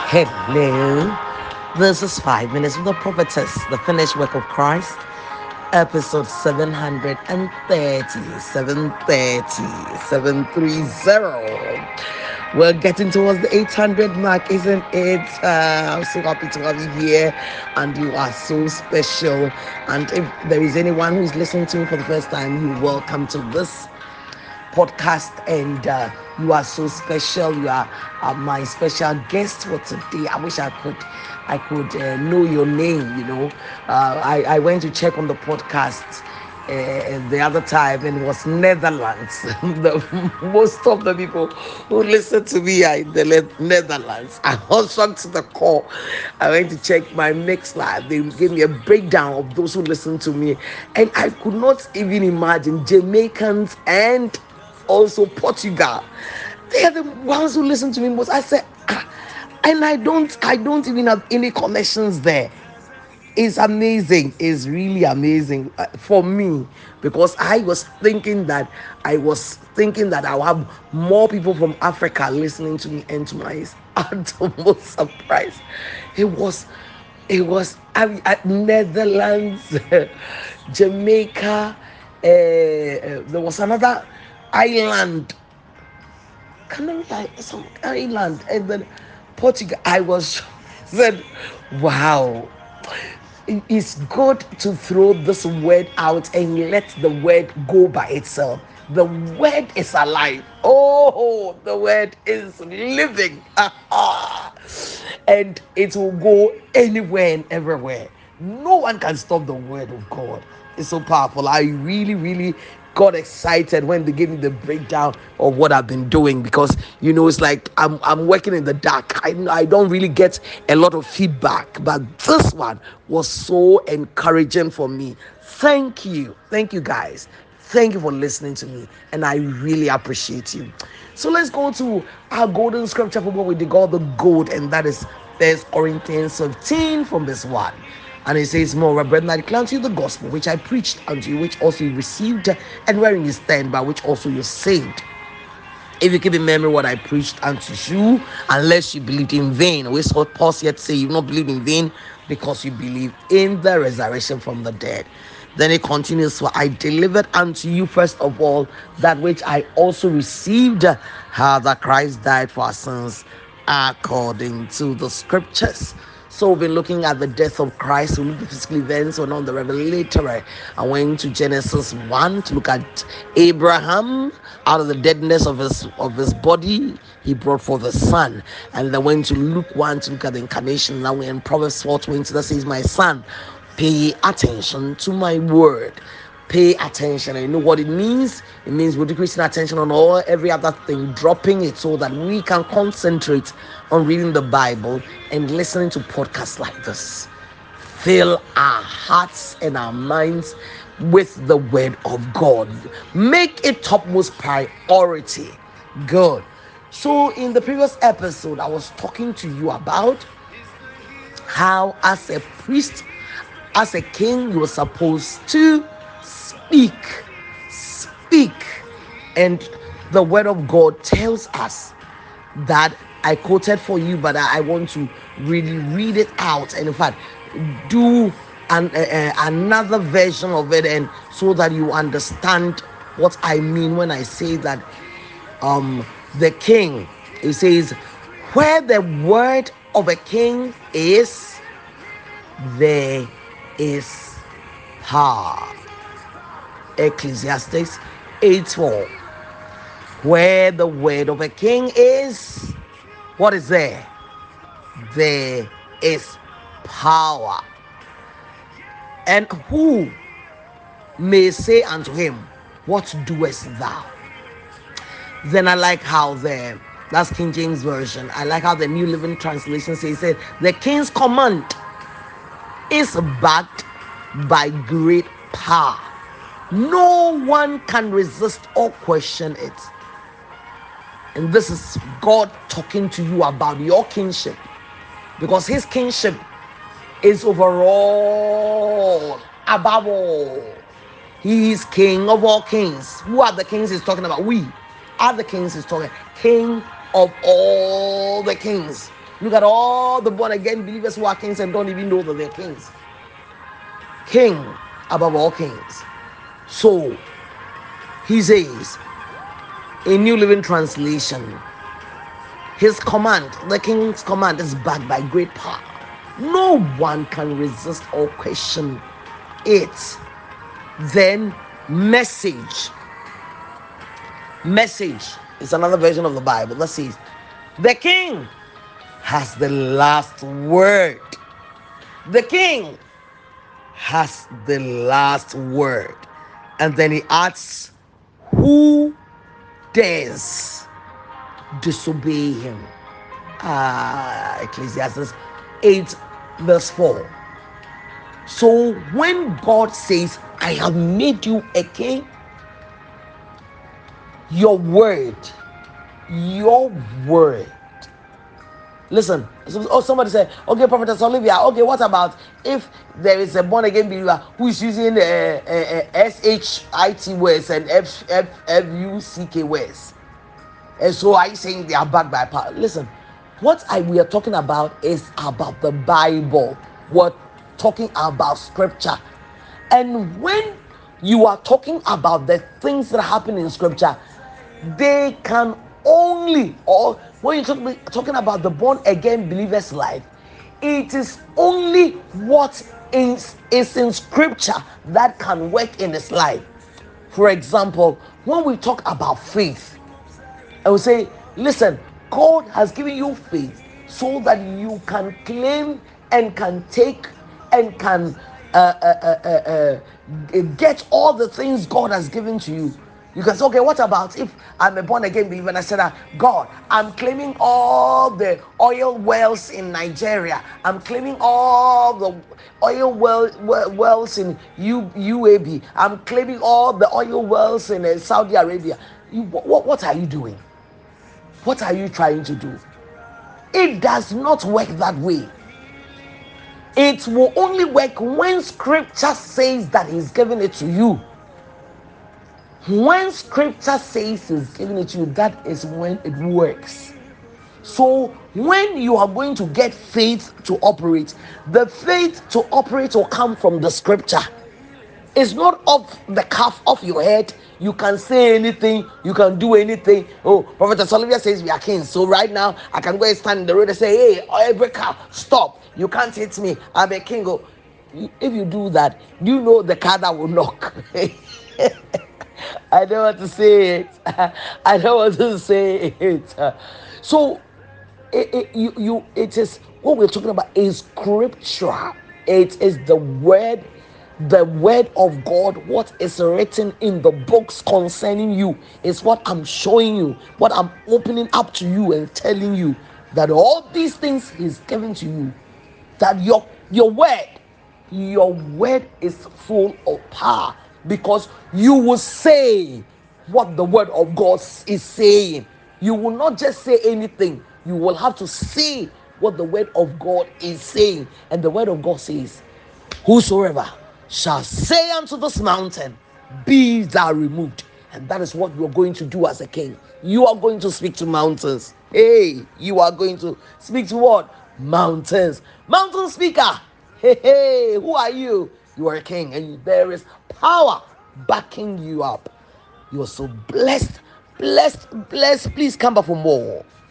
Hello, this is 5 Minutes with the Prophetess, the finished work of Christ, episode 730, 730. We're getting towards the 800 mark, isn't it? I'm so happy to have you here, and you are so special. And if there is anyone who's listening to me for the first time, you're welcome to this podcast, and you are so special. You are my special guest for today. I wish I could know your name. I went to check on the podcast the other time, and it was Netherlands. Most of the people who listen to me are in the Netherlands. I was shocked to the core. I went to check my mix live. They gave me a breakdown of those who listen to me, and I could not even imagine Jamaicans and also Portugal. They are the ones who listen to me most. I said, and I don't even have any connections there. It's amazing. It's really amazing for me, because I was thinking that I'll have more people from Africa listening to me, and to my utmost surprise, it was Netherlands, Jamaica. There was another island, some island, and then Portugal. I was said, wow. It's good to throw this word out and let the word go by itself. The word is alive. Oh, the word is living. And it will go anywhere and everywhere. No one can stop the word of God. It's so powerful. I really, really got excited when they gave me the breakdown of what I've been doing, because it's like I'm working in the dark. I don't really get a lot of feedback, but this one was so encouraging for me. Thank you guys. Thank you for listening to me, and I really appreciate you. So let's go to our golden scripture for what we dig all the gold, and that is First Corinthians 15 from verse 1. And it says, "Moreover, brethren, I declare unto you the gospel which I preached unto you, which also you received, and wherein you stand, by which also you saved. If you keep in memory what I preached unto you, unless you believed in vain." We saw Paul yet say, "You've not believed in vain, because you believe in the resurrection from the dead." Then it continues, "For I delivered unto you first of all that which I also received, how that Christ died for our sins according to the scriptures." So we've been looking at the death of Christ. We looked at the physical events, or not the revelatory. I went to Genesis 1 to look at Abraham. Out of the deadness of his body, he brought forth a son. And then went to Luke 1 to look at the incarnation. Now we're in Proverbs 4:20 that says, "My son, pay attention to my word." Pay attention. And you know what it means? It means we're decreasing attention on every other thing, dropping it, so that we can concentrate on reading the Bible and listening to podcasts like this. Fill our hearts and our minds with the word of God. Make it topmost priority. Good. So in the previous episode, I was talking to you about how, as a priest, as a king, you were supposed to speak. And the word of God tells us that, I quoted for you, but I want to really read it out, and in fact do another version of it, and so that you understand what I mean when I say that the king, it says, "Where the word of a king is, there is power." Ecclesiastes 8:4. Where the word of a king is, what is there? There is power. And who may say unto him, "What doest thou?" Then I like how that's King James Version. I like how the New Living Translation says it. The king's command is backed by great power. No one can resist or question it. And this is God talking to you about your kingship, because his kingship is overall, above all. He is king of all kings. Who are the kings he's talking about? We are the kings he's talking. King of all the kings. Look at all the born again believers who are kings and don't even know that they're kings. King above all kings. So he says, a New Living Translation, his command, the king's command, is backed by great power. No one can resist or question it. Then message is another version of the Bible that says the king has the last word. The king has the last word. And then he asks, who dares disobey him? Ecclesiastes 8 verse 4. So when God says, I have made you a king, your word, listen. Somebody said, okay, Prophetess Olivia, okay, what about if there is a born again believer who is using SHIT words and FUCK words? And so are you saying they are backed by power? Listen, we are talking about is about the Bible. We're talking about scripture. And when you are talking about the things that happen in scripture, they can only, or when you're talking about the born again believer's life, it is only what is in scripture that can work in his life. For example, when we talk about faith, I will say, listen, God has given you faith so that you can claim and can take and can get all the things God has given to you. You can say, okay, what about if I'm a born again believer and I said, God, I'm claiming all the oil wells in Nigeria. I'm claiming all the oil wells in UAB. I'm claiming all the oil wells in Saudi Arabia. What are you doing? What are you trying to do? It does not work that way. It will only work when scripture says that he's giving it to you. When scripture says he's giving it to you, that is when it works. So when you are going to get faith to operate, the faith to operate will come from the scripture. It's not off the cuff of your head. You can say anything, you can do anything. Oh, Prophet Olivia says we are kings. So right now, I can go and stand in the road and say, hey, every car, stop. You can't hit me. I'm a king. Oh, if you do that, do you know the car that will knock? I don't want to say it. I don't want to say it. So, it is what we're talking about is scripture. It is the word of God. What is written in the books concerning you is what I'm showing you, what I'm opening up to you and telling you that all these things is given to you. That your word is full of power, because you will say what the word of God is saying. You will not just say anything. You will have to say what the word of God is saying. And the word of God says, whosoever shall say unto this mountain, be thou removed. And that is what you're going to do as a king. You are going to speak to mountains. Hey, you are going to speak to what? Mountains. Mountain speaker. Hey, who are you? You are a king, and there is power backing you up. You are so blessed. Blessed. Please come back for more.